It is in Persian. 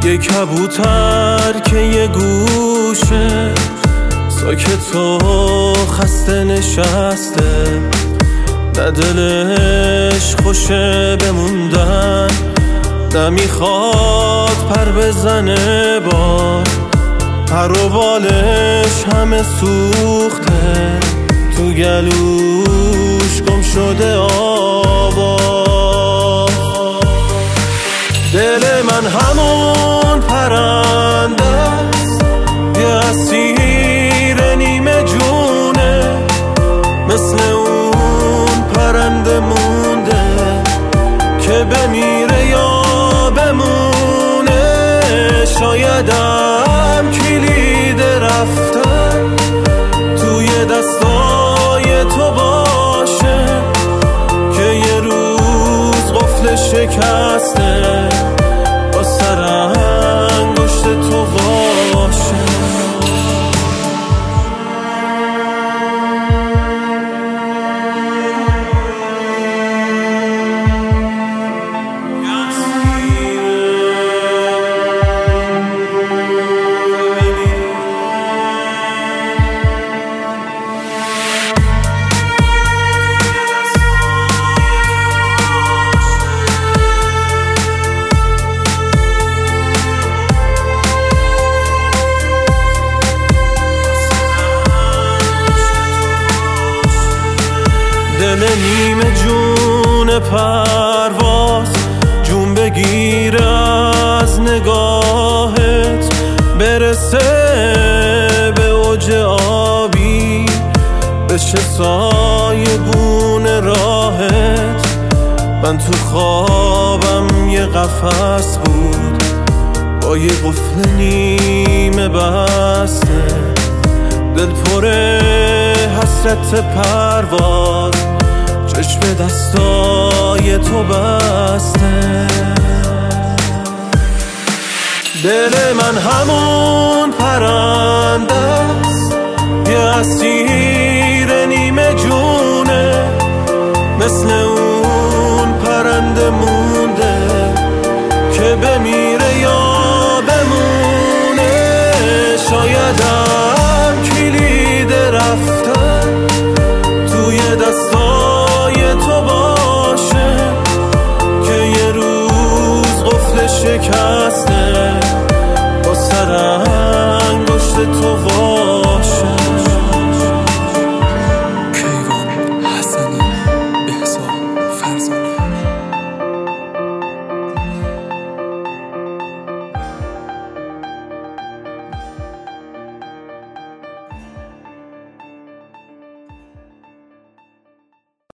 یه کبوتر که یه گوشه ساکت و خسته نشسته، نه دلش خوشه بموندن، نه میخواد پر بزنه بار، پر و بالش همه سوخته، تو گلوش گم شده آواز. دل من همون پرنده است، یه اسیر نیمه جونه، مثل اون پرنده مونده که بمیره یا بمونه. شایدم کلید رفتن توی دستای تو باشه که یه روز قفل شکسته با سر انگشت تو باشه. دل نیمه جون پرواز جون بگیره از نگاهت، برسه به اوج آبی، بشه سایه بون راهت. من تو خوابم یه قفس بود با یه قفل نیمه بسته، دل پر حسرت پرواز، چشم دستای تو بسته. دل من همون پرنده است، یه اسیر نیمه جونه، مثل اون پرنده مونده که بمیره یا بمونه. شایدم کلید رفتن توی دستای تو باشه که یه روز قفل شکسته با سر انگشت تو